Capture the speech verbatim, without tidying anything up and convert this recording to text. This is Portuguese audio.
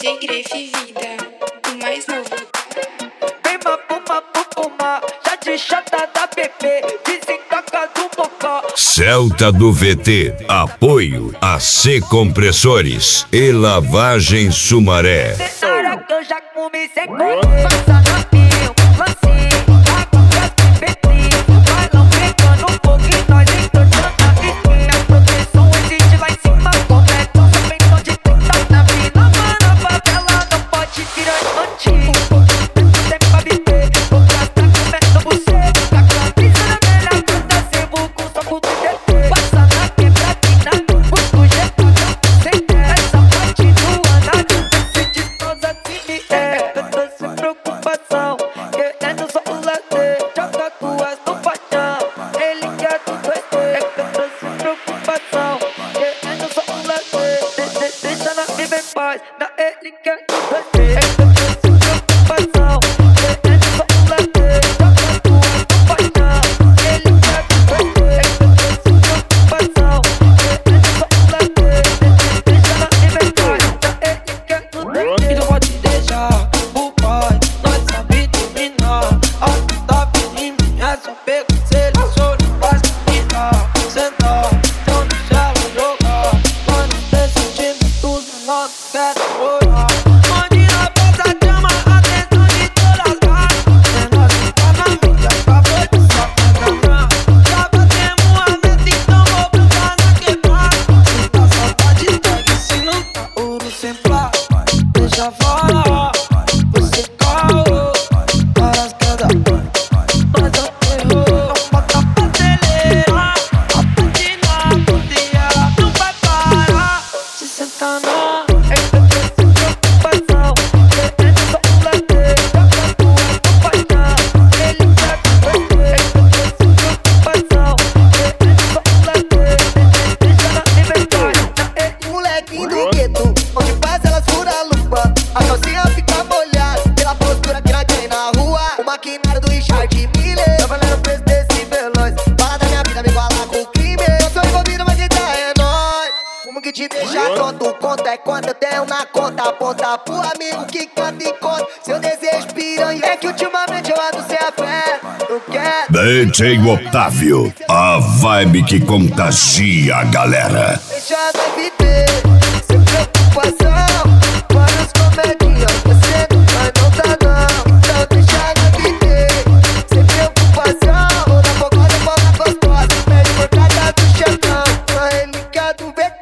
J Grefe Vida, o mais novo. Vem mapuma, pupuma, já de chata da B B, desencaca do bocó. Celta do V T, apoio a C Compressores e Lavagem Sumaré. Na hora que eu já comecei a correr, passa rapinho, mansinho, agora tem petrinho, vai não pegando um pouco e nós entortando a vizinha. A proteção existe lá em cima, completo, só pensão de trinta na vida. Mano, a favela não pode virar infantil. Tem pra viver, vou gastar comendo você. Tá com a brisa na melhor banda, sebo com só com trinta e três. Passa na quebradina, muito jetado, sem ter essa parte do anado. Se destroça se me é, eu tô sem preocupação, querendo só o lazer. Joga duas no paixão, ele quer tudo é. Eu tô sem preocupação, querendo só o lazer. Deixa, deixa na viver em paz, na ele quer tudo é. Eu tô sem preocupação, querendo só o lazer. Joga duas no paixão, ele quer tudo é. Eu tô sem preocupação, querendo só o lazer. Deixa, deixa na viver em paz, na ele quer tudo é. E não pode deixar o pai, nós sabe dominar. A top em mim é só pego, seleciona, faz menina, sentar, não deixa ela jogar. Quando tem sentimentos, nós quer morar. Onde na festa chama a atenção de todas as gatas. É nós que tá na mídia, acabou de só pegar. Já batemos a meta, então vou botar na quebrada. Se tá saudade, pega, se não tá ouro sem plata, deixa falar. Você calou, para as quedas, mas não errou. Não bota pra acelerar, a patina por dia não vai parar. Se senta na, é que eu tô sem preocupação, querendo só um lazer. Joga duas no paixão, ele quer tudo é. É que eu tô sem preocupação, querendo só um lazer. Deixa na liberdade, na ele. Molequinho do gueto, onde passa elas fura a lupa. A calcinha fica molhada pela postura que nós tem na rua. O maquinário do Richard Miller, tô valendo o preço desse veloz. Fala da minha vida, me igualar com o crime. Eu sou envolvido, mas quem tá é nóis. Como que te deixa tonto, conta é quanto eu tenho na conta. Aponta pro amigo que canta e conta seu desejo piranha. É que ultimamente eu ando sem a fé, não quero. D J Otávio, a vibe que contagia a galera. Deixa de viver, sem preocupação. Vários comedinhas, você mas não tá não. Então deixa de viver, sem preocupação. Vou na focada, folga gostosa, pede por trás do chefão. A relíquia do V